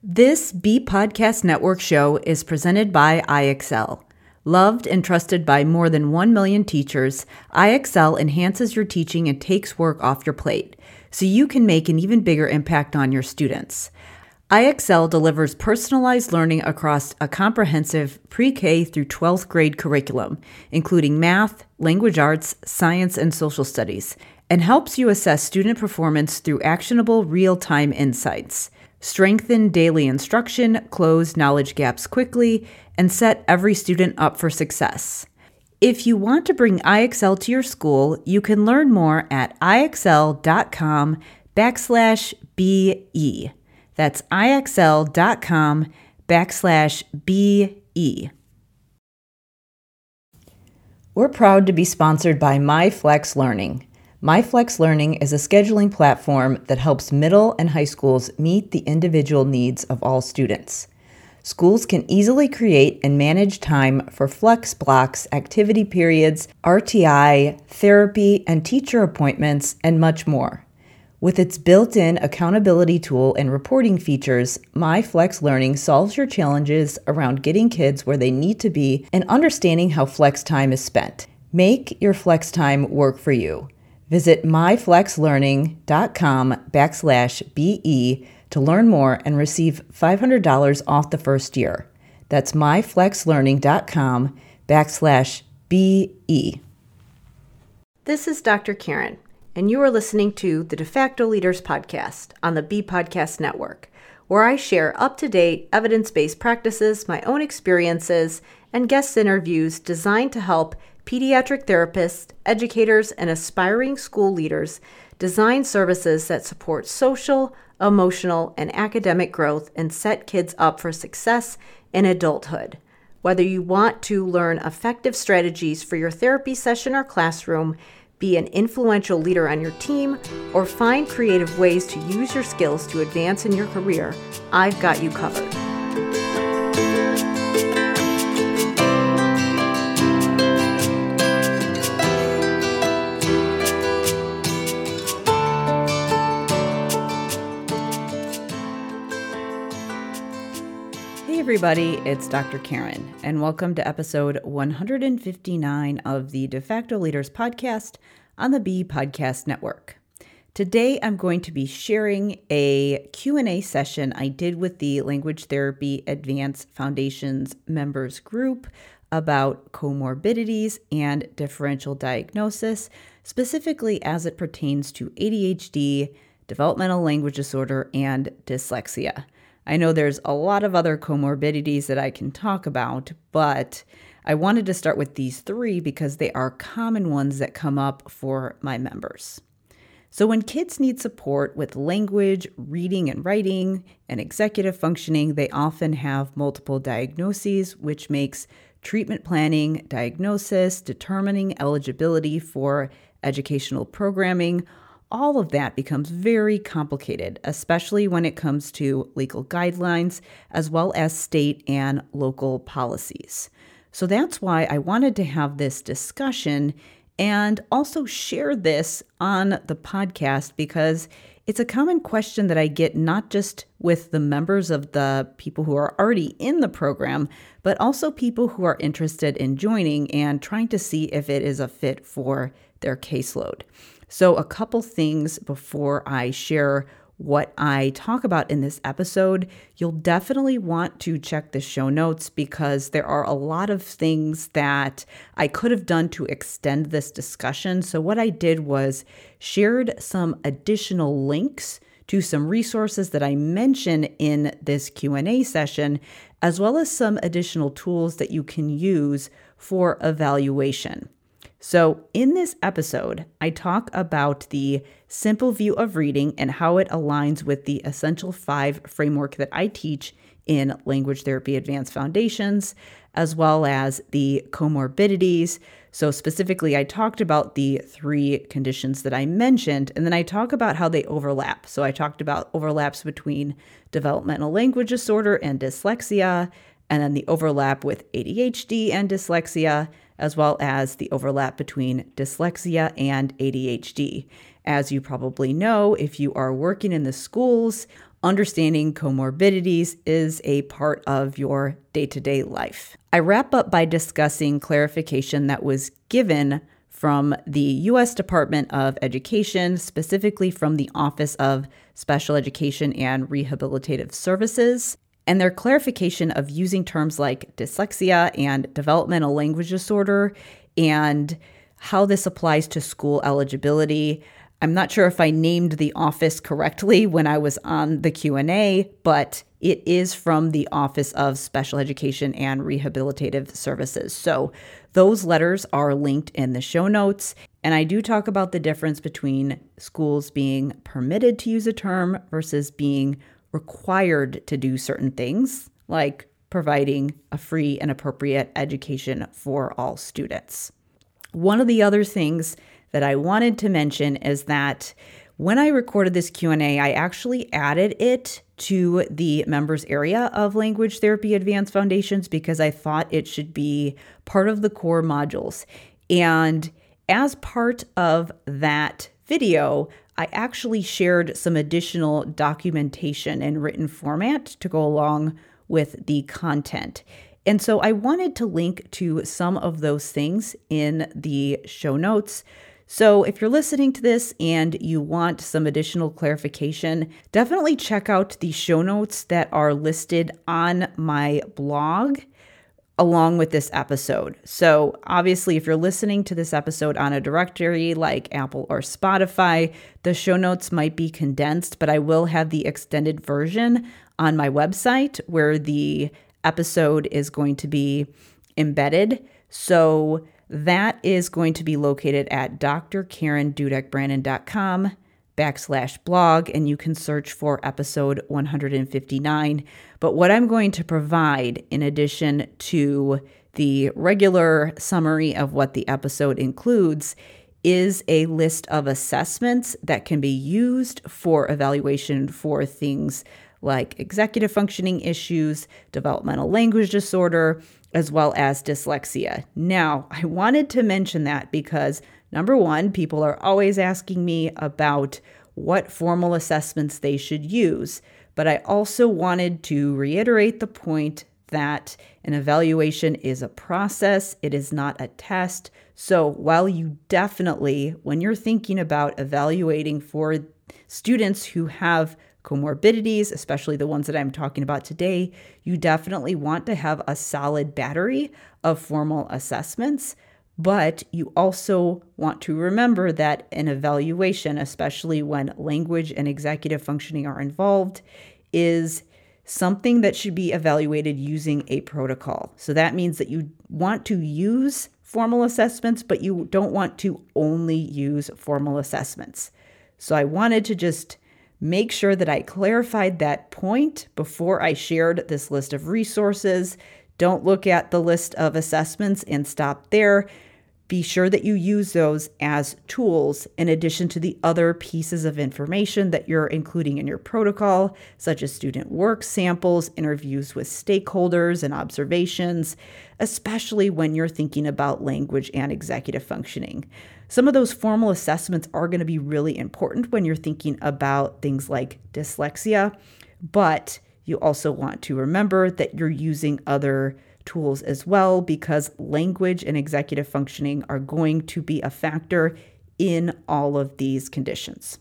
This B Podcast Network show is presented by IXL. Loved and trusted by more than 1 million teachers, IXL enhances your teaching and takes work off your plate, so you can make an even bigger impact on your students. IXL delivers personalized learning across a comprehensive pre-K through 12th grade curriculum, including math, language arts, science, and social studies, and helps you assess student performance through actionable real-time insights. Strengthen daily instruction, close knowledge gaps quickly, and set every student up for success. If you want to bring IXL to your school, you can learn more at ixl.com/BE. That's ixl.com/BE. We're proud to be sponsored by MyFlex Learning. MyFlex Learning is a scheduling platform that helps middle and high schools meet the individual needs of all students. Schools can easily create and manage time for flex blocks, activity periods, RTI, therapy, and teacher appointments, and much more. With its built-in accountability tool and reporting features, MyFlex Learning solves your challenges around getting kids where they need to be and understanding how flex time is spent. Make your flex time work for you. Visit myflexlearning.com/BE to learn more and receive $500 off the first year. That's myflexlearning.com/BE. This is Dr. Karen, and you are listening to the De Facto Leaders Podcast on the B Podcast Network, where I share up-to-date, evidence-based practices, my own experiences, and guest interviews designed to help pediatric therapists, educators, and aspiring school leaders design services that support social, emotional, and academic growth and set kids up for success in adulthood. Whether you want to learn effective strategies for your therapy session or classroom, be an influential leader on your team, or find creative ways to use your skills to advance in your career, I've got you covered. Hey everybody, it's Dr. Karen, and welcome to episode 159 of the De Facto Leaders Podcast on the B Podcast Network. Today I'm going to be sharing a Q&A session I did with the Language Therapy Advanced Foundations members group about comorbidities and differential diagnosis, specifically as it pertains to ADHD, developmental language disorder, and dyslexia. I know there's a lot of other comorbidities that I can talk about, but I wanted to start with these three because they are common ones that come up for my members. So when kids need support with language, reading and writing, and executive functioning, they often have multiple diagnoses, which makes treatment planning, diagnosis, determining eligibility for educational programming, all of that becomes very complicated, especially when it comes to legal guidelines, as well as state and local policies. So that's why I wanted to have this discussion and also share this on the podcast, because it's a common question that I get not just with the members of the people who are already in the program, but also people who are interested in joining and trying to see if it is a fit for their caseload. So a couple things before I share what I talk about in this episode. You'll definitely want to check the show notes because there are a lot of things that I could have done to extend this discussion. So what I did was shared some additional links to some resources that I mention in this Q&A session, as well as some additional tools that you can use for evaluation. So in this episode, I talk about the simple view of reading and how it aligns with the Essential 5 framework that I teach in Language Therapy Advanced Foundations, as well as the comorbidities. So specifically, I talked about the three conditions that I mentioned, and then I talk about how they overlap. So I talked about overlaps between developmental language disorder and dyslexia, and then the overlap with ADHD and dyslexia, as well as the overlap between dyslexia and ADHD. As you probably know, if you are working in the schools, understanding comorbidities is a part of your day-to-day life. I wrap up by discussing clarification that was given from the U.S. Department of Education, specifically from the Office of Special Education and Rehabilitative Services, and their clarification of using terms like dyslexia and developmental language disorder and how this applies to school eligibility. I'm not sure if I named the office correctly when I was on the Q&A, but it is from the Office of Special Education and Rehabilitative Services. So those letters are linked in the show notes. And I do talk about the difference between schools being permitted to use a term versus being required to do certain things, like providing a free and appropriate education for all students. One of the other things that I wanted to mention is that when I recorded this Q&A, I actually added it to the members area of Language Therapy Advanced Foundations because I thought it should be part of the core modules. And as part of that video, I actually shared some additional documentation in written format to go along with the content. And so I wanted to link to some of those things in the show notes. So if you're listening to this and you want some additional clarification, definitely check out the show notes that are listed on my blog along with this episode. So obviously, if you're listening to this episode on a directory like Apple or Spotify, the show notes might be condensed, but I will have the extended version on my website where the episode is going to be embedded. So that is going to be located at drkarendudekbrannon.com/blog, and you can search for episode 159. But what I'm going to provide, in addition to the regular summary of what the episode includes, is a list of assessments that can be used for evaluation for things like executive functioning issues, developmental language disorder, as well as dyslexia. Now, I wanted to mention that because, number one, people are always asking me about what formal assessments they should use, but I also wanted to reiterate the point that an evaluation is a process, it is not a test. So while you definitely, when you're thinking about evaluating for students who have comorbidities, especially the ones that I'm talking about today, you definitely want to have a solid battery of formal assessments, but you also want to remember that an evaluation, especially when language and executive functioning are involved, is something that should be evaluated using a protocol. So that means that you want to use formal assessments, but you don't want to only use formal assessments. So I wanted to just make sure that I clarified that point before I shared this list of resources. Don't look at the list of assessments and stop there. Be sure that you use those as tools in addition to the other pieces of information that you're including in your protocol, such as student work samples, interviews with stakeholders, and observations, especially when you're thinking about language and executive functioning. Some of those formal assessments are going to be really important when you're thinking about things like dyslexia, but you also want to remember that you're using other tools as well, because language and executive functioning are going to be a factor in all of these conditions.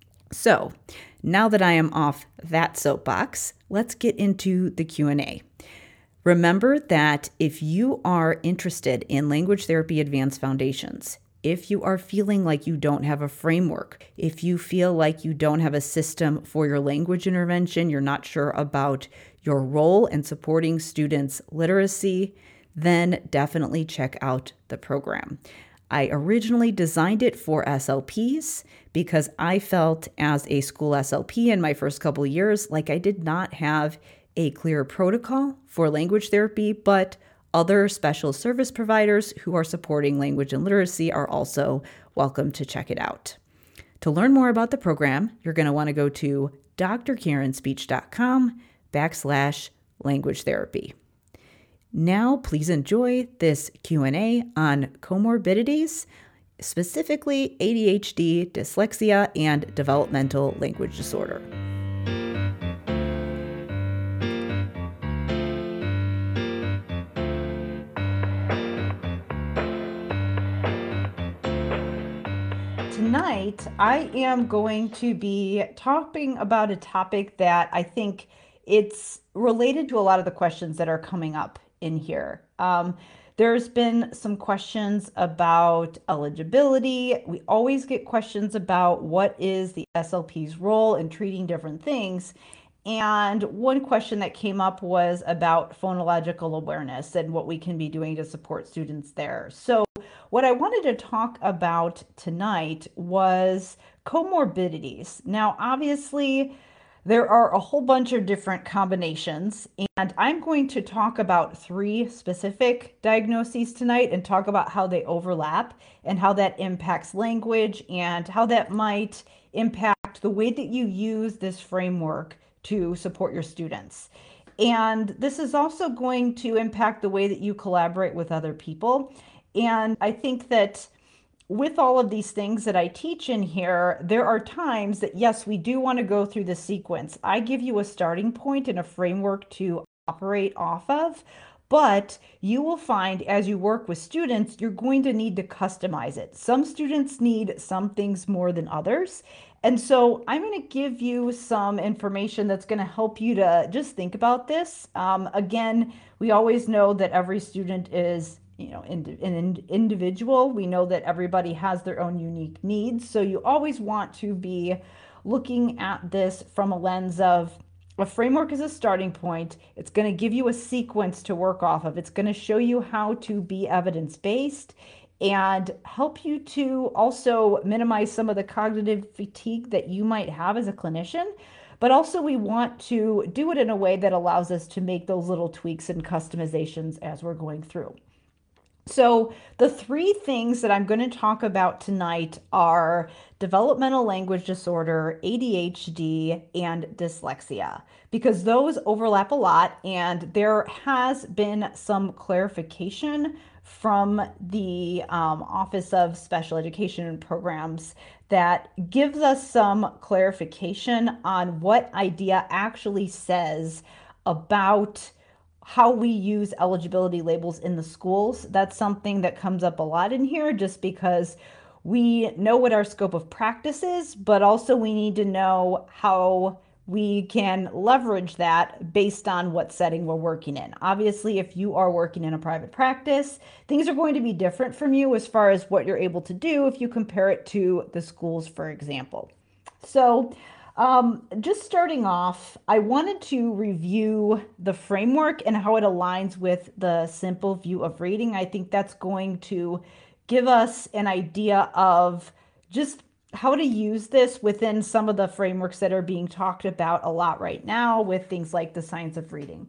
So now that I am off that soapbox, let's get into the Q&A. Remember that if you are interested in Language Therapy Advanced Foundations, if you are feeling like you don't have a framework, if you feel like you don't have a system for your language intervention, you're not sure about your role in supporting students' literacy, then definitely check out the program. I originally designed it for SLPs because I felt as a school SLP in my first couple of years like I did not have a clear protocol for language therapy, but other special service providers who are supporting language and literacy are also welcome to check it out. To learn more about the program, you're going to want to go to drkarenspeech.com/language therapy. Now, please enjoy this Q&A on comorbidities, specifically ADHD, dyslexia, and developmental language disorder. tonight I am going to be talking about a topic that I think it's related to a lot of the questions that are coming up in here. There's been some questions about eligibility. We always get questions about what is the SLP's role in treating different things. And one question that came up was about phonological awareness and what we can be doing to support students there. So what I wanted to talk about tonight was comorbidities. Now, obviously, there are a whole bunch of different combinations, and I'm going to talk about three specific diagnoses tonight and talk about how they overlap and how that impacts language and how that might impact the way that you use this framework to support your students. And this is also going to impact the way that you collaborate with other people. And I think that with all of these things that I teach in here, there are times that, yes, we do want to go through the sequence. I give you a starting point and a framework to operate off of, but you will find as you work with students, you're going to need to customize it. Some students need some things more than others. And so I'm going to give you some information that's going to help you to just think about this. Again, we always know that every student is an individual. We know that everybody has their own unique needs. So you always want to be looking at this from a lens of a framework is a starting point. It's going to give you a sequence to work off of. It's going to show you how to be evidence-based and help you to also minimize some of the cognitive fatigue that you might have as a clinician. But also we want to do it in a way that allows us to make those little tweaks and customizations as we're going through. So the three things that I'm going to talk about tonight are developmental language disorder, ADHD, and dyslexia, because those overlap a lot, and there has been some clarification from the Office of Special Education and Programs that gives us some clarification on what IDEA actually says about how we use eligibility labels in the schools. That's something that comes up a lot in here just because we know what our scope of practice is, but also we need to know how we can leverage that based on what setting we're working in. Obviously, if you are working in a private practice, things are going to be different from you as far as what you're able to do if you compare it to the schools, for example. So just starting off, I wanted to review the framework and how it aligns with the simple view of reading. I think that's going to give us an idea of just how to use this within some of the frameworks that are being talked about a lot right now with things like the science of reading.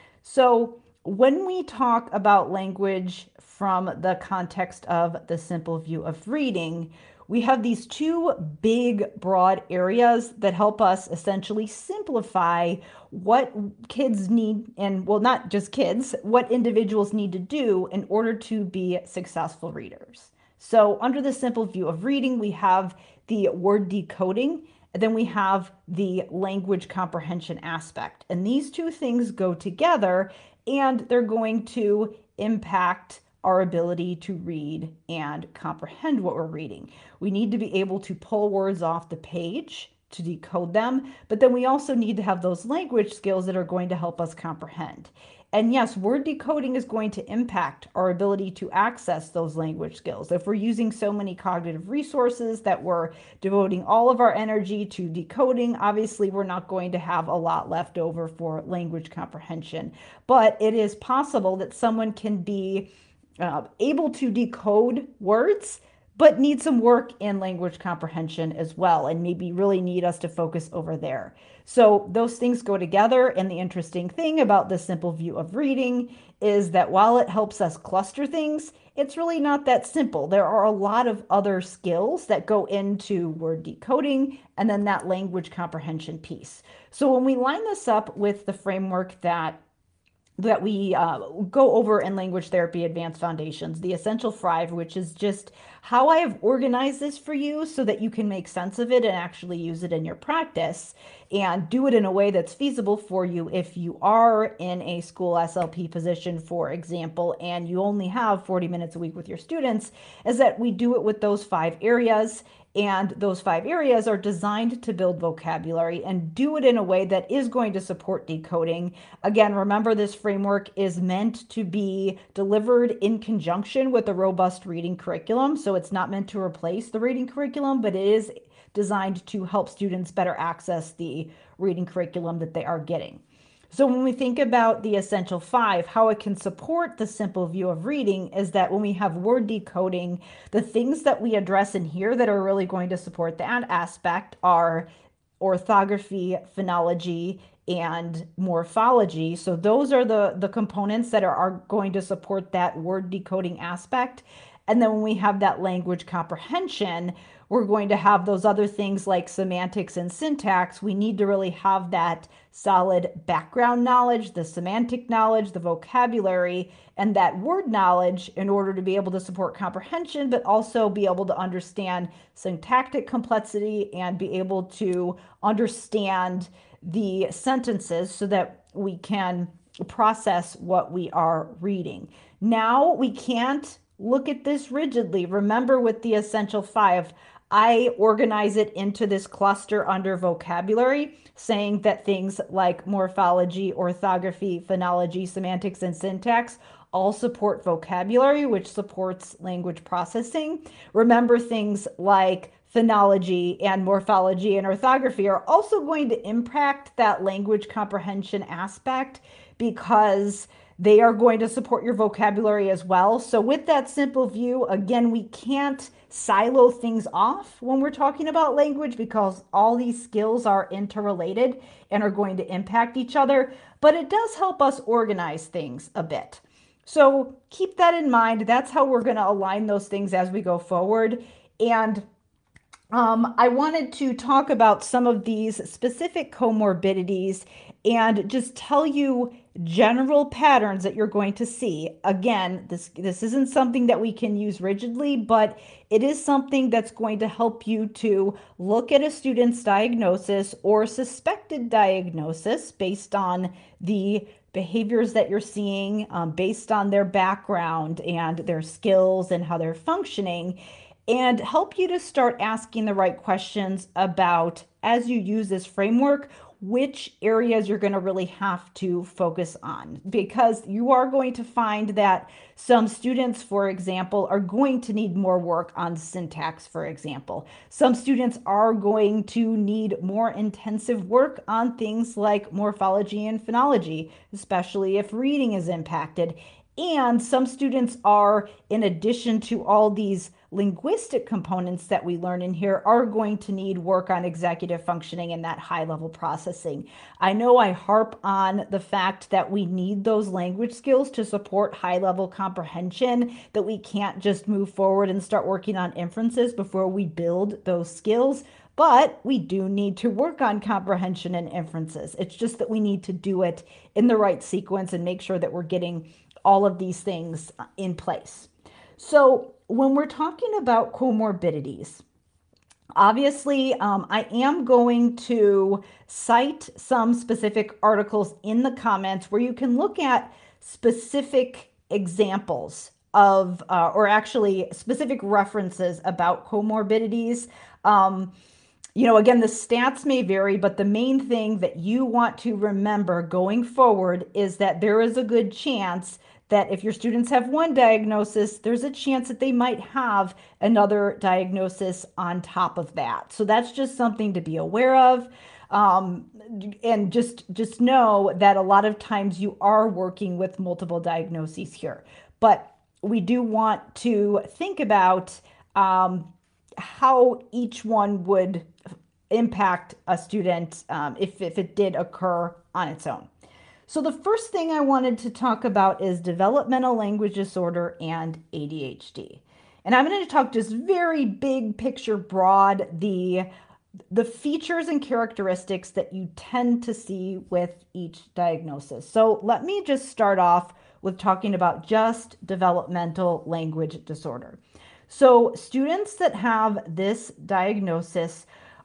So when we talk about language from the context of the simple view of reading, we have these two big, broad areas that help us essentially simplify what kids need, and well, not just kids, what individuals need to do in order to be successful readers. So under the simple view of reading, we have the word decoding, and then we have the language comprehension aspect. And these two things go together, and they're going to impact our ability to read and comprehend what we're reading. We need to be able to pull words off the page to decode them, but then we also need to have those language skills that are going to help us comprehend. And yes, word decoding is going to impact our ability to access those language skills. If we're using so many cognitive resources that we're devoting all of our energy to decoding, obviously we're not going to have a lot left over for language comprehension. But it is possible that someone can be able to decode words, but need some work in language comprehension as well, and maybe really need us to focus over there. So those things go together, and the interesting thing about the simple view of reading is that while it helps us cluster things, it's really not that simple. There are a lot of other skills that go into word decoding and then that language comprehension piece. So when we line this up with the framework that we go over in Language Therapy Advanced Foundations, the Essential 5, which is just how I have organized this for you so that you can make sense of it and actually use it in your practice and do it in a way that's feasible for you if you are in a school SLP position, for example, and you only have 40 minutes a week with your students, is that we do it with those 5 areas. And those 5 areas are designed to build vocabulary and do it in a way that is going to support decoding. Again, remember this framework is meant to be delivered in conjunction with a robust reading curriculum. So it's not meant to replace the reading curriculum, but it is designed to help students better access the reading curriculum that they are getting. So when we think about the Essential 5, how it can support the simple view of reading is that when we have word decoding, the things that we address in here that are really going to support that aspect are orthography, phonology, and morphology. So those are the components that are going to support that word decoding aspect. And then when we have that language comprehension, we're going to have those other things like semantics and syntax. We need to really have that solid background knowledge, the semantic knowledge, the vocabulary, and that word knowledge in order to be able to support comprehension, but also be able to understand syntactic complexity and be able to understand the sentences so that we can process what we are reading. Now we can't look at this rigidly. Remember, with the Essential 5, I organize it into this cluster under vocabulary, saying that things like morphology, orthography, phonology, semantics, and syntax all support vocabulary, which supports language processing. Remember, things like phonology and morphology and orthography are also going to impact that language comprehension aspect because they are going to support your vocabulary as well. So with that simple view, again, we can't silo things off when we're talking about language because all these skills are interrelated and are going to impact each other, but it does help us organize things a bit. So keep that in mind. That's how we're going to align those things as we go forward. And I wanted to talk about some of these specific comorbidities and just tell you general patterns that you're going to see. Again, this isn't something that we can use rigidly, but it is something that's going to help you to look at a student's diagnosis or suspected diagnosis based on the behaviors that you're seeing, based on their background and their skills and how they're functioning, and help you to start asking the right questions about, as you use this framework, which areas you're going to really have to focus on, because you are going to find that some students, for example, are going to need more work on syntax, for example. Some students are going to need more intensive work on things like morphology and phonology, especially if reading is impacted. And some students are, in addition to all these linguistic components that we learn in here, are going to need work on executive functioning and that high level processing. I know I harp on the fact that we need those language skills to support high level comprehension, that we can't just move forward and start working on inferences before we build those skills. But we do need to work on comprehension and inferences. It's just that we need to do it in the right sequence and make sure that we're getting all of these things in place. So when we're talking about comorbidities, obviously, I am going to cite some specific articles in the comments where you can look at specific examples of, or actually specific references about comorbidities. Again, the stats may vary, but the main thing that you want to remember going forward is that there is a good chance that if your students have one diagnosis, there's a chance that they might have another diagnosis on top of that. So that's just something to be aware of. And just know that a lot of times you are working with multiple diagnoses here. But we do want to think about how each one would impact a student if it did occur on its own. So the first thing I wanted to talk about is developmental language disorder and ADHD. And I'm going to talk just very big picture, broad, the features and characteristics that you tend to see with each diagnosis. So let me just start off with talking about just developmental language disorder. So students that have this diagnosis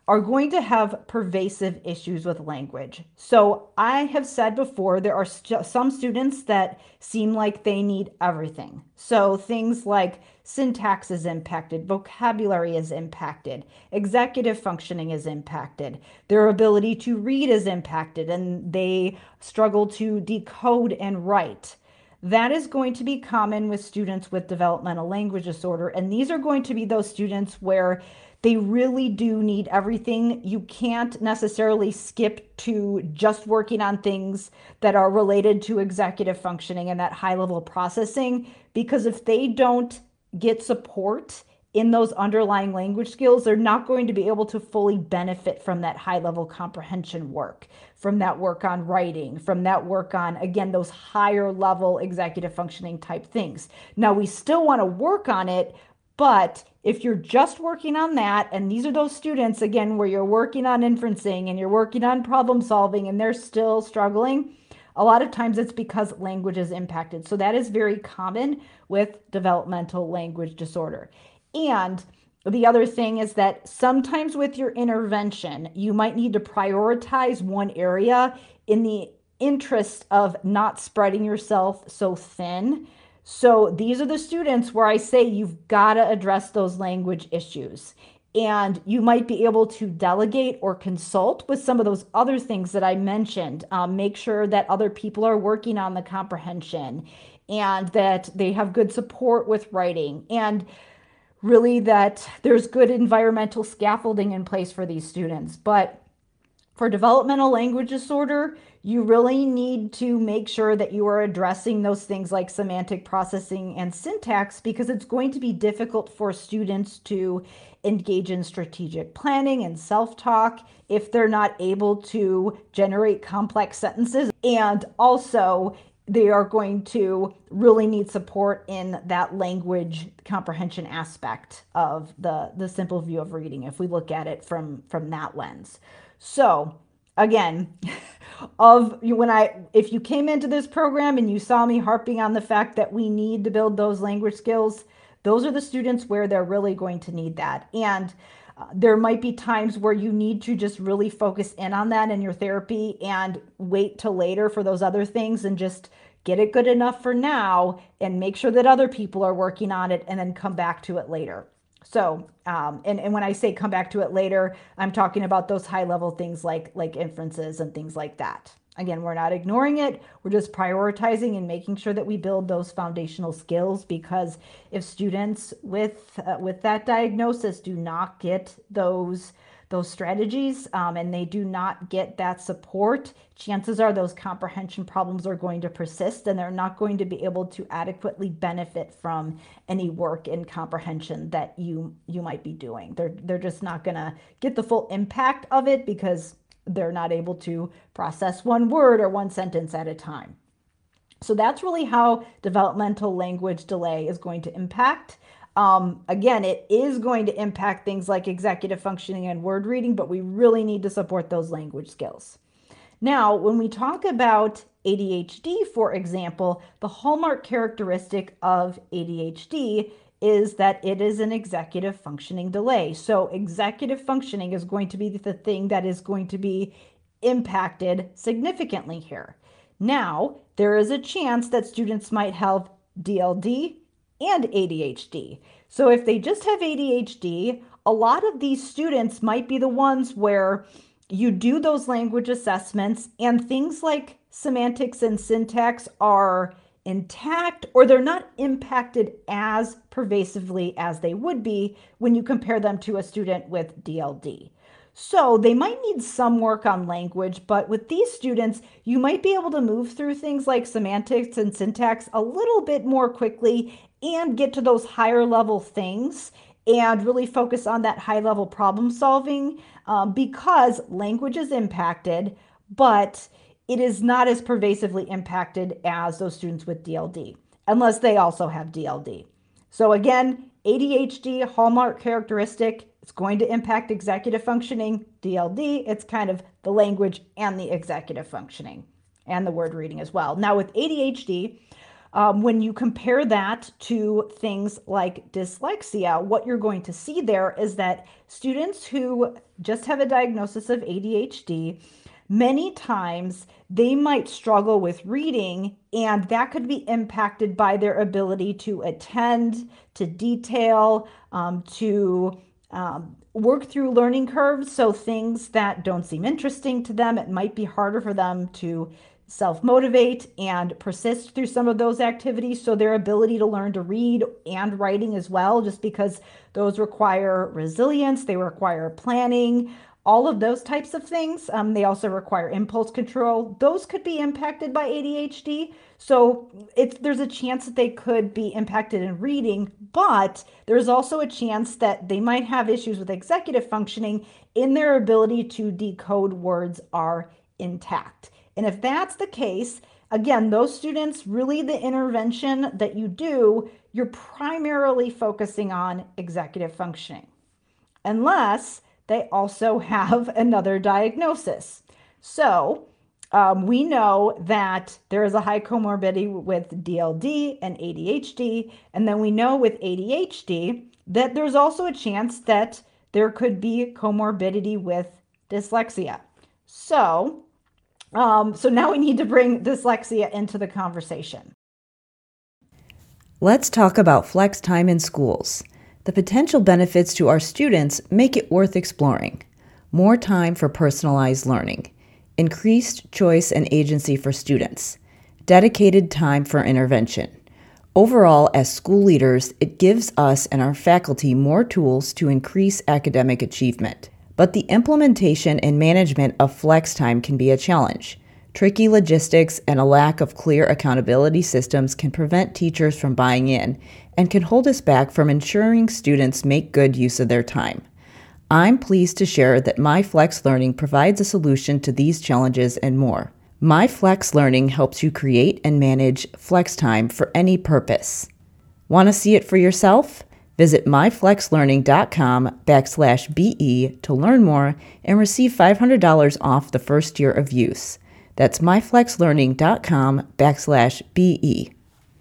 are going to have pervasive issues with language. So I have said before, there are some students that seem like they need everything. So things like syntax is impacted, vocabulary is impacted, executive functioning is impacted, their ability to read is impacted, and they struggle to decode and write. That is going to be common with students with developmental language disorder. And these are going to be those students where they really do need everything. You can't necessarily skip to just working on things that are related to executive functioning and that high level processing, because if they don't get support in those underlying language skills, they're not going to be able to fully benefit from that high level comprehension work, from that work on writing, from that work on, again, those higher level executive functioning type things. Now, we still want to work on it, but if you're just working on that, and these are those students, again, where you're working on inferencing and you're working on problem solving and they're still struggling, a lot of times it's because language is impacted. So that is very common with developmental language disorder. And the other thing is that sometimes with your intervention, you might need to prioritize one area in the interest of not spreading yourself so thin. So these are the students where I say you've got to address those language issues. And you might be able to delegate or consult with some of those other things that I mentioned. Make sure that other people are working on the comprehension and that they have good support with writing, and really that there's good environmental scaffolding in place for these students. But for developmental language disorder, you really need to make sure that you are addressing those things like semantic processing and syntax, because it's going to be difficult for students to engage in strategic planning and self-talk if they're not able to generate complex sentences. And also, they are going to really need support in that language comprehension aspect of the simple view of reading, if we look at it from that lens. So again, if you came into this program and you saw me harping on the fact that we need to build those language skills, those are the students where they're really going to need that. And there might be times where you need to just really focus in on that in your therapy and wait till later for those other things, and just get it good enough for now and make sure that other people are working on it, and then come back to it later. So, and when I say come back to it later, I'm talking about those high level things like inferences and things like that. Again, we're not ignoring it. We're just prioritizing and making sure that we build those foundational skills, because if students with that diagnosis do not get those strategies and they do not get that support, chances are those comprehension problems are going to persist, and they're not going to be able to adequately benefit from any work in comprehension that you might be doing. They're just not going to get the full impact of it, because they're not able to process one word or one sentence at a time. So that's really how developmental language delay is going to impact. Again, it is going to impact things like executive functioning and word reading, but we really need to support those language skills. Now, when we talk about ADHD, for example, the hallmark characteristic of ADHD is that it is an executive functioning delay. So executive functioning is going to be the thing that is going to be impacted significantly here. Now, there is a chance that students might have DLD and ADHD. So if they just have ADHD, a lot of these students might be the ones where you do those language assessments and things like semantics and syntax are intact, or they're not impacted as pervasively as they would be when you compare them to a student with DLD. So they might need some work on language, but with these students, you might be able to move through things like semantics and syntax a little bit more quickly and get to those higher level things and really focus on that high level problem solving, because language is impacted, but it is not as pervasively impacted as those students with DLD, unless they also have DLD. So again, ADHD, hallmark characteristic, it's going to impact executive functioning. DLD, it's kind of the language and the executive functioning and the word reading as well. Now with ADHD, When you compare that to things like dyslexia, what you're going to see there is that students who just have a diagnosis of ADHD, many times they might struggle with reading, and that could be impacted by their ability to attend, to detail, to work through learning curves. So things that don't seem interesting to them, it might be harder for them to self-motivate and persist through some of those activities. So their ability to learn to read and writing as well, just because those require resilience, they require planning, all of those types of things. They also require impulse control. Those could be impacted by ADHD. So there's a chance that they could be impacted in reading, but there's also a chance that they might have issues with executive functioning in their ability to decode words are intact. And if that's the case, again, those students, really the intervention that you do, you're primarily focusing on executive functioning, unless they also have another diagnosis. So we know that there is a high comorbidity with DLD and ADHD. And then we know with ADHD that there's also a chance that there could be comorbidity with dyslexia. So now we need to bring dyslexia into the conversation. Let's talk about flex time in schools. The potential benefits to our students make it worth exploring. More time for personalized learning, increased choice and agency for students, dedicated time for intervention. Overall, as school leaders, it gives us and our faculty more tools to increase academic achievement. But the implementation and management of flex time can be a challenge. Tricky logistics and a lack of clear accountability systems can prevent teachers from buying in and can hold us back from ensuring students make good use of their time. I'm pleased to share that MyFlex Learning provides a solution to these challenges and more. MyFlex Learning helps you create and manage flex time for any purpose. Want to see it for yourself? Visit myflexlearning.com/BE to learn more and receive $500 off the first year of use. That's myflexlearning.com/BE.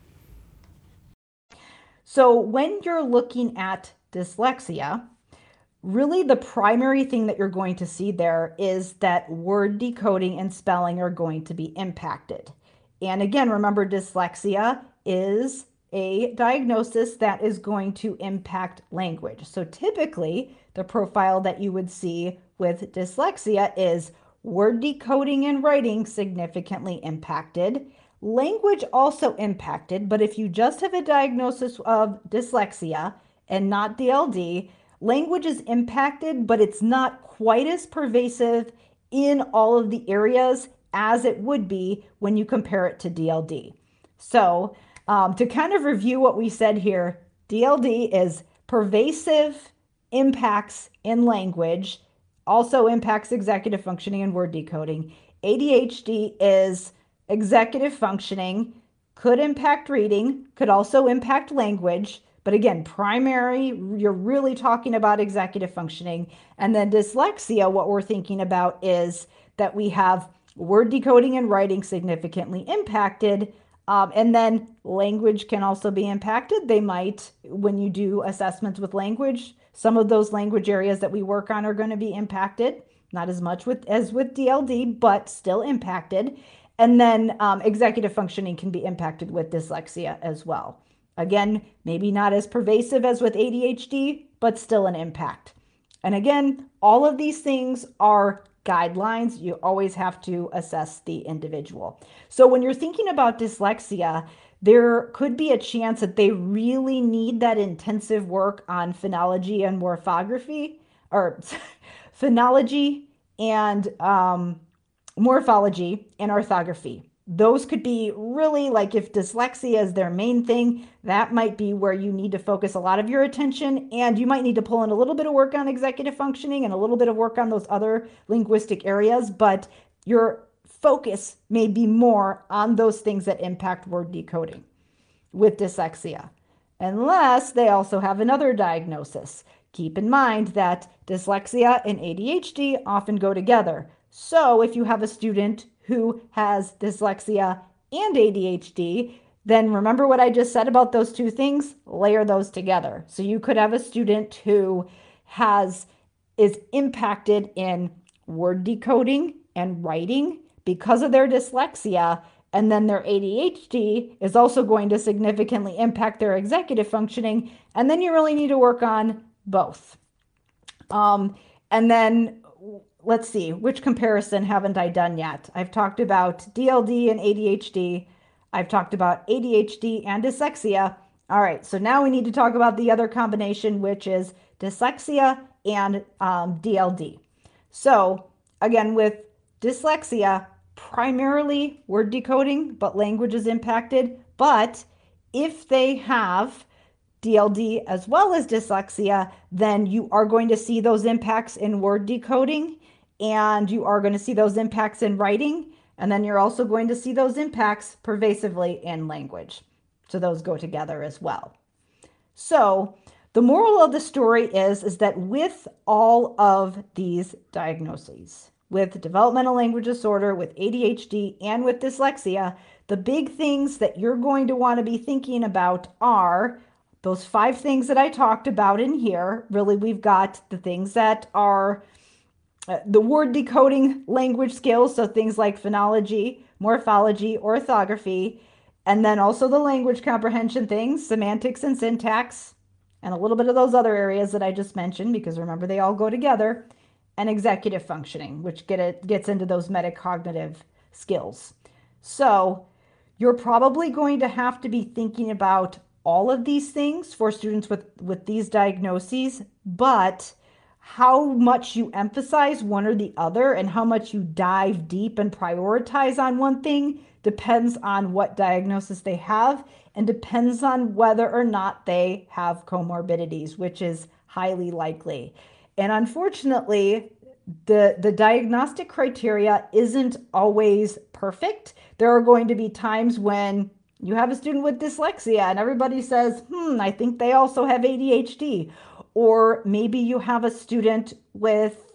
So when you're looking at dyslexia, really the primary thing that you're going to see there is that word decoding and spelling are going to be impacted. And again, remember, dyslexia is a diagnosis that is going to impact language. So typically, the profile that you would see with dyslexia is word decoding and writing significantly impacted, language also impacted, but if you just have a diagnosis of dyslexia and not DLD, language is impacted, but it's not quite as pervasive in all of the areas as it would be when you compare it to DLD. So to kind of review what we said here, DLD is pervasive impacts in language, also impacts executive functioning and word decoding. ADHD is executive functioning, could impact reading, could also impact language. But again, primary, you're really talking about executive functioning. And then dyslexia, what we're thinking about is that we have word decoding and writing significantly impacted. And then language can also be impacted. They might, when you do assessments with language, some of those language areas that we work on are going to be impacted, not as much as with DLD, but still impacted. And then executive functioning can be impacted with dyslexia as well. Again, maybe not as pervasive as with ADHD, but still an impact. And again, all of these things are guidelines. You always have to assess the individual. So when you're thinking about dyslexia, there could be a chance that they really need that intensive work on phonology and morphography, or phonology and morphology and orthography. Those could be really, like, if dyslexia is their main thing, that might be where you need to focus a lot of your attention, and you might need to pull in a little bit of work on executive functioning and a little bit of work on those other linguistic areas, but your focus may be more on those things that impact word decoding with dyslexia, unless they also have another diagnosis. Keep in mind that dyslexia and ADHD often go together. So if you have a student who has dyslexia and ADHD, then remember what I just said about those two things, layer those together. So you could have a student who is impacted in word decoding and writing because of their dyslexia, and then their ADHD is also going to significantly impact their executive functioning, and then you really need to work on both. And then let's see, which comparison haven't I done yet? I've talked about DLD and ADHD. I've talked about ADHD and dyslexia. All right, so now we need to talk about the other combination, which is dyslexia and DLD. So again, with dyslexia, primarily word decoding, but language is impacted. But if they have DLD as well as dyslexia, then you are going to see those impacts in word decoding, and you are going to see those impacts in writing, and then you're also going to see those impacts pervasively in language. So those go together as well. So the moral of the story is that with all of these diagnoses, with developmental language disorder, with ADHD, and with dyslexia, the big things that you're going to want to be thinking about are those 5 things that I talked about in here. Really, we've got the things that are the word decoding language skills, so things like phonology, morphology, orthography, and then also the language comprehension things, semantics and syntax, and a little bit of those other areas that I just mentioned, because remember, they all go together, and executive functioning, which gets into those metacognitive skills. So you're probably going to have to be thinking about all of these things for students with these diagnoses, but how much you emphasize one or the other and how much you dive deep and prioritize on one thing depends on what diagnosis they have and depends on whether or not they have comorbidities, which is highly likely. And unfortunately, the diagnostic criteria isn't always perfect. There are going to be times when you have a student with dyslexia and everybody says, I think they also have ADHD. Or maybe you have a student with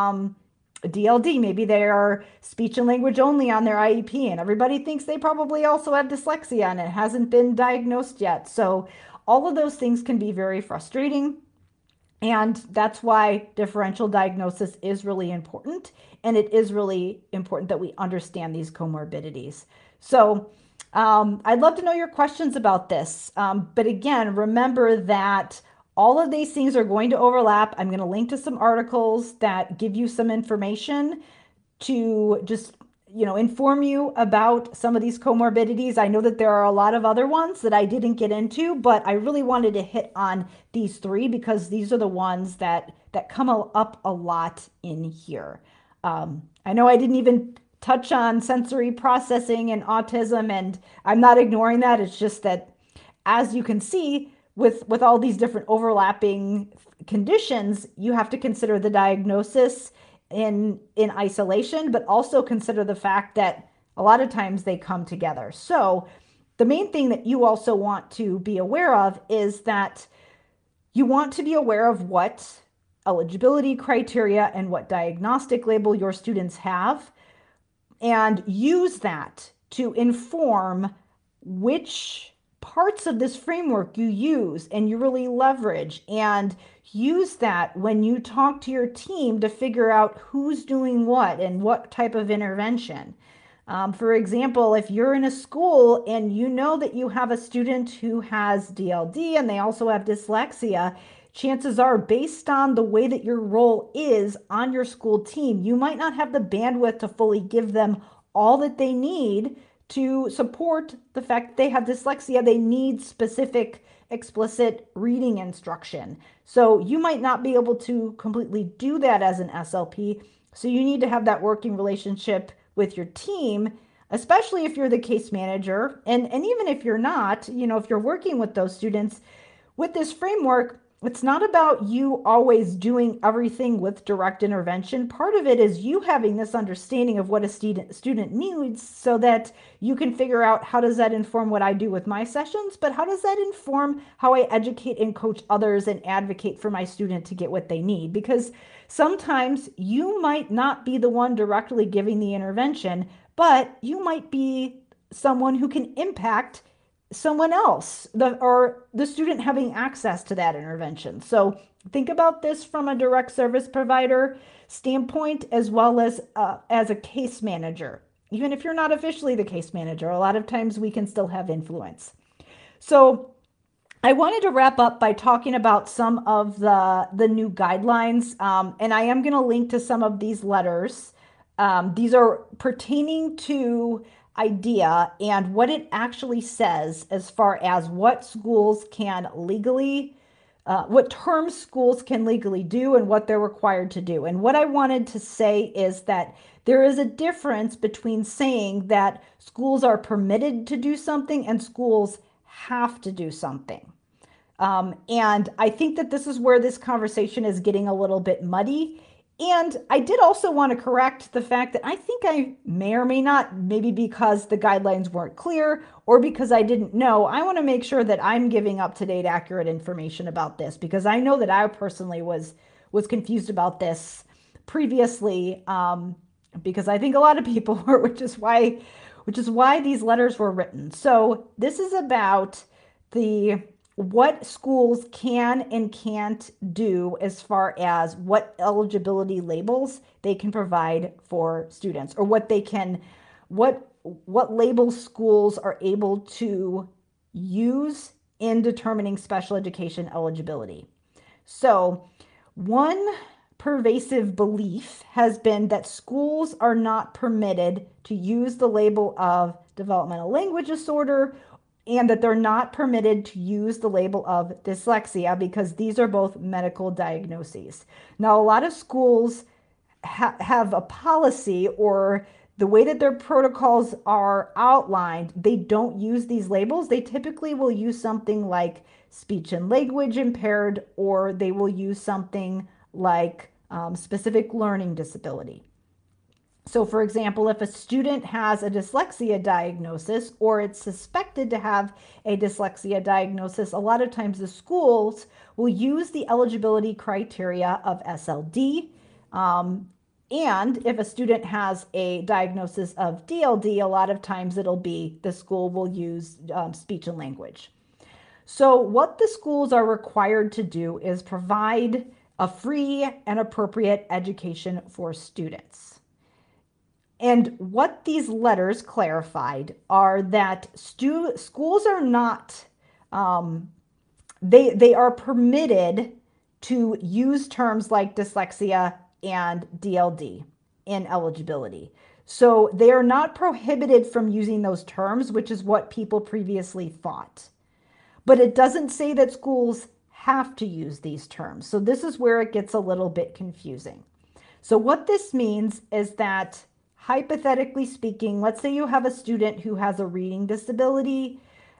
DLD. Maybe they are speech and language only on their IEP, and everybody thinks they probably also have dyslexia and it hasn't been diagnosed yet. So all of those things can be very frustrating. And that's why differential diagnosis is really important. And it is really important that we understand these comorbidities. So I'd love to know your questions about this. But again, remember that all of these things are going to overlap. I'm going to link to some articles that give you some information to just, inform you about some of these comorbidities. I know that there are a lot of other ones that I didn't get into, but I really wanted to hit on these 3 because these are the ones that come up a lot in here. I know I didn't even touch on sensory processing and autism, and I'm not ignoring that. It's just that, as you can see, with all these different overlapping conditions, you have to consider the diagnosis in isolation, but also consider the fact that a lot of times they come together. So the main thing that you also want to be aware of is that you want to be aware of what eligibility criteria and what diagnostic label your students have, and use that to inform which parts of this framework you use and you really leverage, and use that when you talk to your team to figure out who's doing what and what type of intervention. For example, if you're in a school and you know that you have a student who has DLD and they also have dyslexia, chances are, based on the way that your role is on your school team, you might not have the bandwidth to fully give them all that they need to support the fact that they have dyslexia. They need specific, explicit reading instruction. So you might not be able to completely do that as an SLP. So you need to have that working relationship with your team, especially if you're the case manager. And even if you're not, if you're working with those students with this framework, it's not about you always doing everything with direct intervention. Part of it is you having this understanding of what a student needs so that you can figure out, how does that inform what I do with my sessions, but how does that inform how I educate and coach others and advocate for my student to get what they need? Because sometimes you might not be the one directly giving the intervention, but you might be someone who can impact someone else, or the student having access to that intervention. So think about this from a direct service provider standpoint, as well as a case manager. Even if you're not officially the case manager, a lot of times we can still have influence. So I wanted to wrap up by talking about some of the new guidelines, and I am going to link to some of these letters. These are pertaining to IDEA and what it actually says as far as what schools can legally, what terms schools can legally do and what they're required to do. And what I wanted to say is that there is a difference between saying that schools are permitted to do something and schools have to do something. And I think that this is where this conversation is getting a little bit muddy. And I did also want to correct the fact that I think I may or may not, maybe because the guidelines weren't clear or because I didn't know, I want to make sure that I'm giving up to date, accurate information about this, because I know that I personally was confused about this previously, because I think a lot of people were, which is why these letters were written. So this is about the what schools can and can't do as far as what eligibility labels they can provide for students, or what labels schools are able to use in determining special education eligibility. So one pervasive belief has been that schools are not permitted to use the label of developmental language disorder, and that they're not permitted to use the label of dyslexia because these are both medical diagnoses. Now, a lot of schools have a policy, or the way that their protocols are outlined, they don't use these labels. They typically will use something like speech and language impaired, or they will use something like specific learning disability. So, for example, if a student has a dyslexia diagnosis, or it's suspected to have a dyslexia diagnosis, a lot of times the schools will use the eligibility criteria of SLD. And if a student has a diagnosis of DLD, a lot of times the school will use speech and language. So, what the schools are required to do is provide a free and appropriate education for students. And what these letters clarified are that schools are not, they are permitted to use terms like dyslexia and DLD in eligibility. So they are not prohibited from using those terms, which is what people previously thought. But it doesn't say that schools have to use these terms. So this is where it gets a little bit confusing. So what this means is that, hypothetically speaking, let's say you have a student who has a reading disability,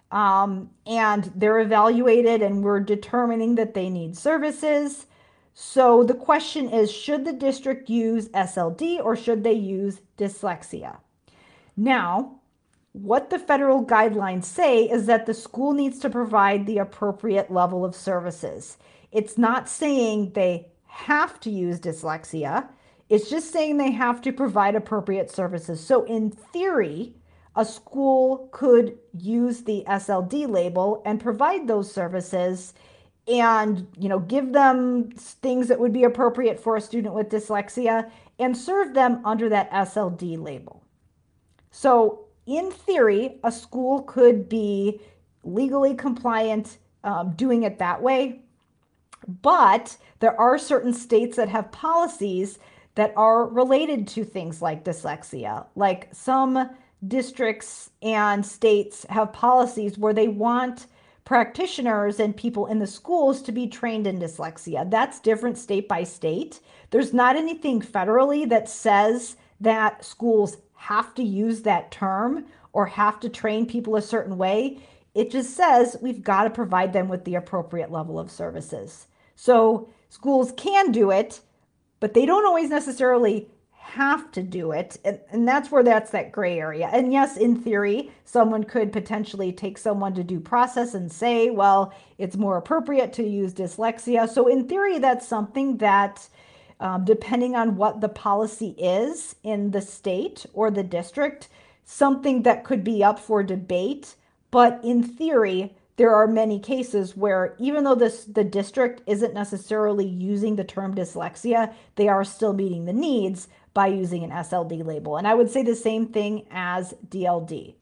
and they're evaluated and we're determining that they need services. So the question is, should the district use SLD or should they use dyslexia? Now, what the federal guidelines say is that the school needs to provide the appropriate level of services. It's not saying they have to use dyslexia. It's just saying they have to provide appropriate services. So in theory, a school could use the SLD label and provide those services, and give them things that would be appropriate for a student with dyslexia and serve them under that SLD label. So in theory, a school could be legally compliant doing it that way. But there are certain states that have policies that are related to things like dyslexia. Like some districts and states have policies where they want practitioners and people in the schools to be trained in dyslexia. That's different state by state. There's not anything federally that says that schools have to use that term or have to train people a certain way. It just says we've got to provide them with the appropriate level of services. So schools can do it, but they don't always necessarily have to do it. And that's where that's that gray area. And yes, in theory, someone could potentially take someone to due process and say, well, it's more appropriate to use dyslexia. So in theory, that's something that, depending on what the policy is in the state or the district, something that could be up for debate. But in theory, there are many cases where even though the district isn't necessarily using the term dyslexia, they are still meeting the needs by using an SLD label. And I would say the same thing as DLD.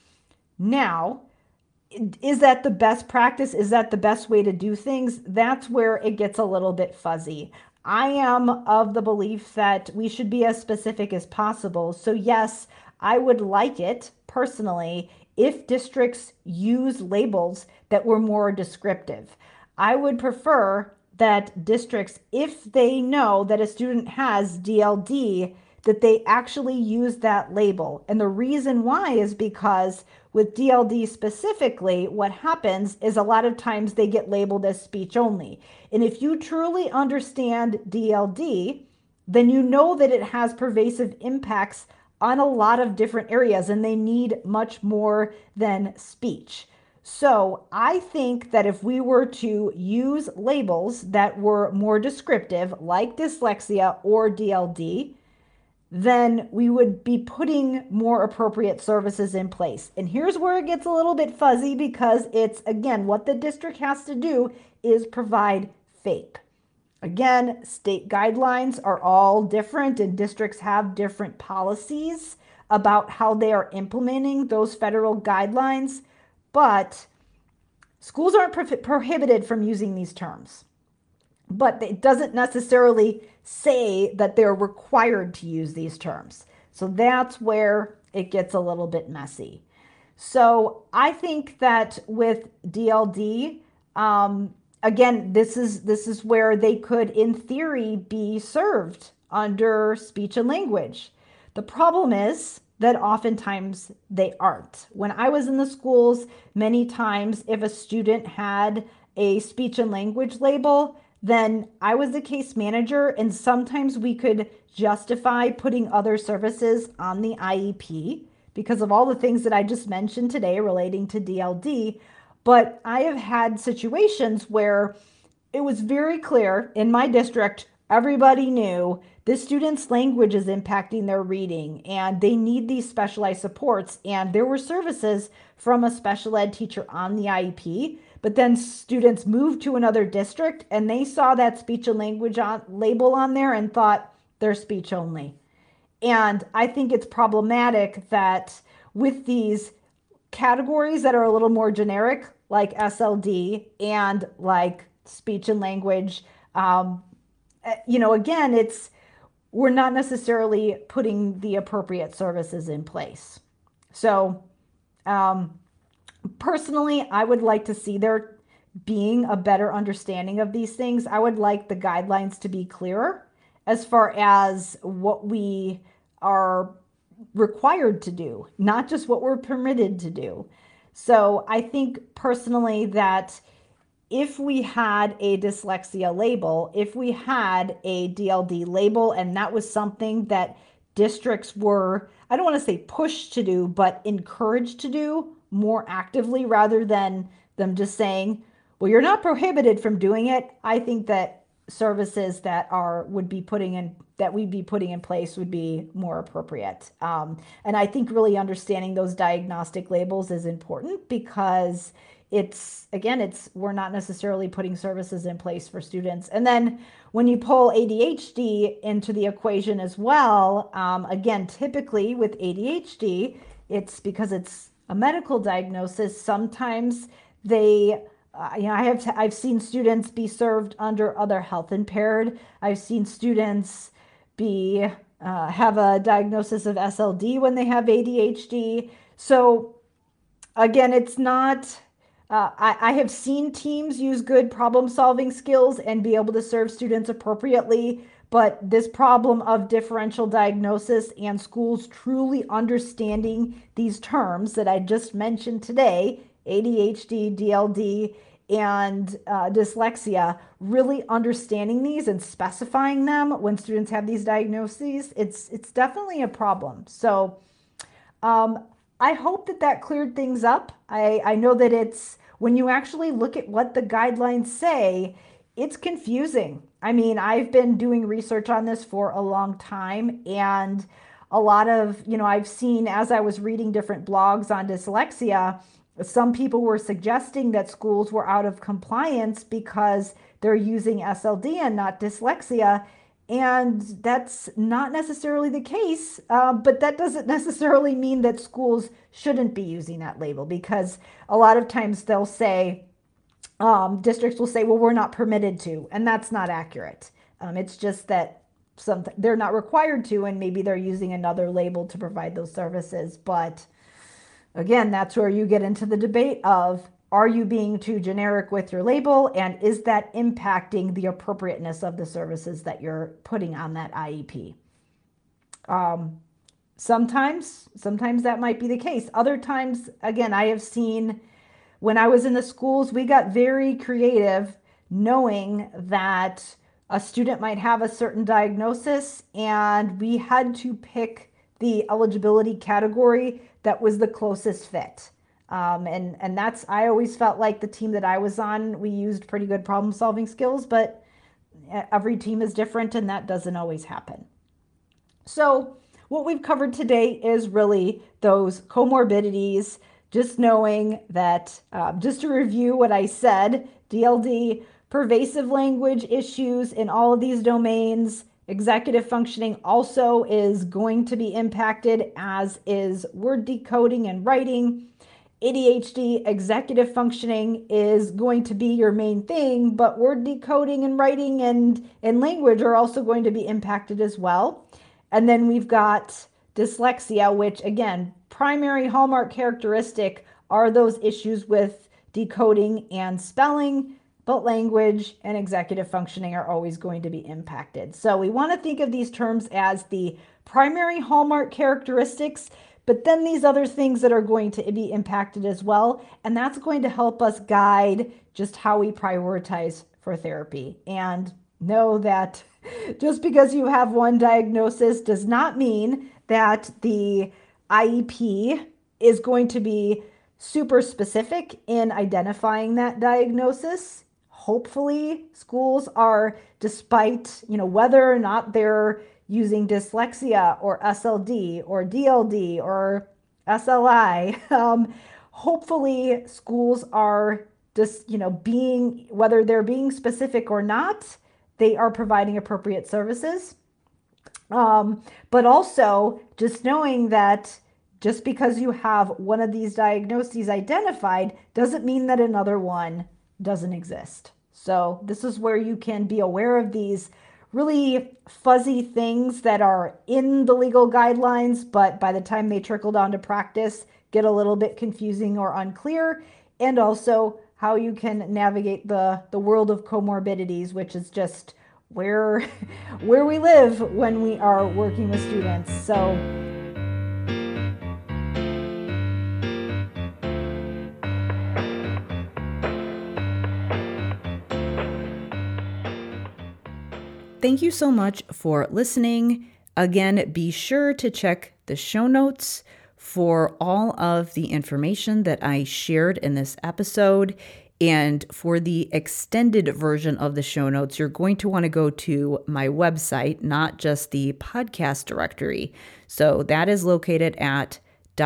Now, is that the best practice? Is that the best way to do things? That's where it gets a little bit fuzzy. I am of the belief that we should be as specific as possible. So, yes, I would like it personally if districts use labels that were more descriptive. I would prefer that districts, if they know that a student has DLD, that they actually use that label. And the reason why is because with DLD specifically, what happens is a lot of times they get labeled as speech only. And if you truly understand DLD, then you know that it has pervasive impacts on a lot of different areas and they need much more than speech. So I think that if we were to use labels that were more descriptive, like dyslexia or DLD, then we would be putting more appropriate services in place. And here's where it gets a little bit fuzzy because it's, again, what the district has to do is provide FAPE. Again, state guidelines are all different and districts have different policies about how they are implementing those federal guidelines, but schools aren't prohibited from using these terms. But it doesn't necessarily say that they're required to use these terms. So that's where it gets a little bit messy. So I think that with DLD, again, this is where they could, in theory, be served under speech and language. The problem is that oftentimes they aren't. When I was in the schools, many times if a student had a speech and language label, then I was the case manager, and sometimes we could justify putting other services on the IEP because of all the things that I just mentioned today relating to DLD. But I have had situations where it was very clear in my district, everybody knew this student's language is impacting their reading and they need these specialized supports. And there were services from a special ed teacher on the IEP. But then students moved to another district and they saw that speech and language label on there and thought they're speech only. And I think it's problematic that with these categories that are a little more generic, like SLD and like speech and language, again, we're not necessarily putting the appropriate services in place. So, personally, I would like to see there being a better understanding of these things. I would like the guidelines to be clearer as far as what we are required to do, not just what we're permitted to do. So I think personally that if we had a dyslexia label, if we had a DLD label, and that was something that districts were, I don't want to say pushed to do, but encouraged to do more actively rather than them just saying, well, you're not prohibited from doing it. I think that services that we'd be putting in place would be more appropriate. And I think really understanding those diagnostic labels is important because we're not necessarily putting services in place for students. And then when you pull ADHD into the equation as well, again, typically with ADHD, it's because it's a medical diagnosis. Sometimes I've seen students be served under other health impaired. I've seen students have a diagnosis of SLD when they have ADHD. So again, it's not. I have seen teams use good problem solving skills and be able to serve students appropriately. But this problem of differential diagnosis and schools truly understanding these terms that I just mentioned today, ADHD, DLD, and dyslexia, really understanding these and specifying them when students have these diagnoses, it's definitely a problem. So I hope that cleared things up. I know that when you actually look at what the guidelines say, it's confusing. I mean, I've been doing research on this for a long time, and a lot of, I've seen as I was reading different blogs on dyslexia, Some people were suggesting that schools were out of compliance because they're using SLD and not dyslexia. And that's not necessarily the case, but that doesn't necessarily mean that schools shouldn't be using that label, because a lot of times they'll say, districts will say, well, we're not permitted to, and that's not accurate. It's just that they're not required to, and maybe they're using another label to provide those services. But again, that's where you get into the debate of, are you being too generic with your label, and is that impacting the appropriateness of the services that you're putting on that IEP? Sometimes that might be the case. Other times, again, I have seen, when I was in the schools, we got very creative, knowing that a student might have a certain diagnosis, and we had to pick the eligibility category that was the closest fit. And that's, I always felt like the team that I was on, we used pretty good problem solving skills, but every team is different, and that doesn't always happen. So what we've covered today is really those comorbidities, just knowing that, just to review what I said, DLD, pervasive language issues in all of these domains. Executive functioning also is going to be impacted, as is word decoding and writing. ADHD, executive functioning is going to be your main thing, but word decoding and writing and language are also going to be impacted as well. And then we've got dyslexia, which again, primary hallmark characteristic are those issues with decoding and spelling, but language and executive functioning are always going to be impacted. So we want to think of these terms as the primary hallmark characteristics, but then these other things that are going to be impacted as well. And that's going to help us guide just how we prioritize for therapy. And know that just because you have one diagnosis does not mean that the IEP is going to be super specific in identifying that diagnosis. Hopefully schools are, despite, whether or not they're using dyslexia or SLD or DLD or SLI, hopefully schools are just, whether they're being specific or not, they are providing appropriate services. But also just knowing that just because you have one of these diagnoses identified doesn't mean that another one doesn't exist. So this is where you can be aware of these really fuzzy things that are in the legal guidelines, but by the time they trickle down to practice, get a little bit confusing or unclear, and also how you can navigate the world of comorbidities, which is just where we live when we are working with students. So thank you so much for listening. Again, be sure to check the show notes for all of the information that I shared in this episode. And for the extended version of the show notes, you're going to want to go to my website, not just the podcast directory. So that is located at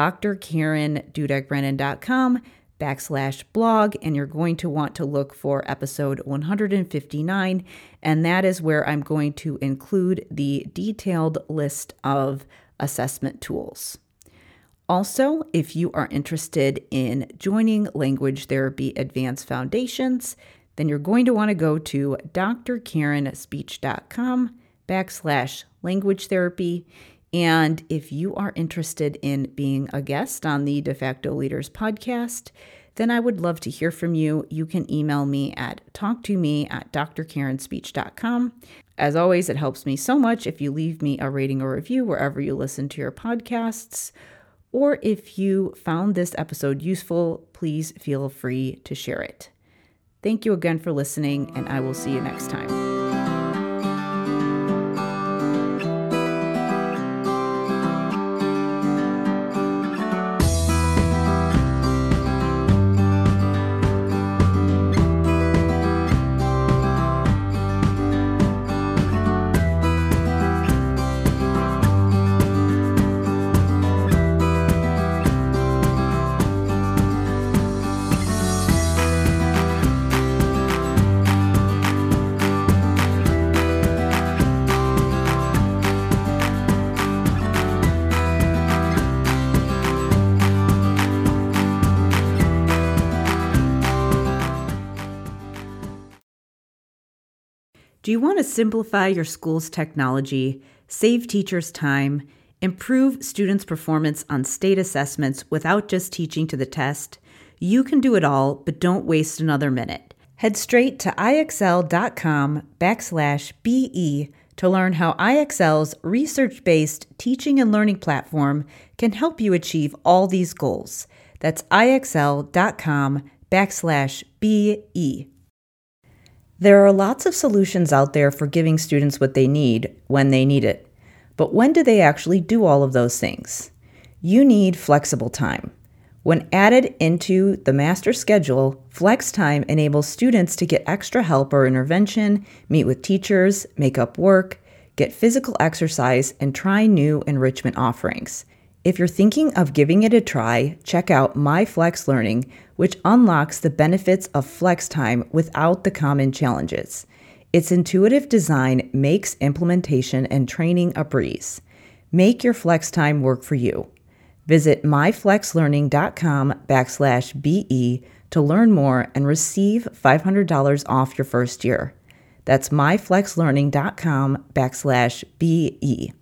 drkarendudekbrennan.com/blog, and you're going to want to look for episode 159, and that is where I'm going to include the detailed list of assessment tools. Also, if you are interested in joining Language Therapy Advanced Foundations, then you're going to want to go to drkarenspeech.com/language therapy. And if you are interested in being a guest on the De Facto Leaders podcast, then I would love to hear from you. You can email me at talktome@drkarenspeech.com. As always, it helps me so much if you leave me a rating or review wherever you listen to your podcasts. Or if you found this episode useful, please feel free to share it. Thank you again for listening, and I will see you next time. Do you want to simplify your school's technology, save teachers time, improve students' performance on state assessments without just teaching to the test? You can do it all, but don't waste another minute. Head straight to ixl.com/BE to learn how IXL's research-based teaching and learning platform can help you achieve all these goals. That's ixl.com/BE. There are lots of solutions out there for giving students what they need when they need it. But when do they actually do all of those things? You need flexible time. When added into the master schedule, flex time enables students to get extra help or intervention, meet with teachers, make up work, get physical exercise, and try new enrichment offerings. If you're thinking of giving it a try, check out My Flex Learning, which unlocks the benefits of flex time without the common challenges. Its intuitive design makes implementation and training a breeze. Make your flex time work for you. Visit myflexlearning.com/BE to learn more and receive $500 off your first year. That's myflexlearning.com/BE.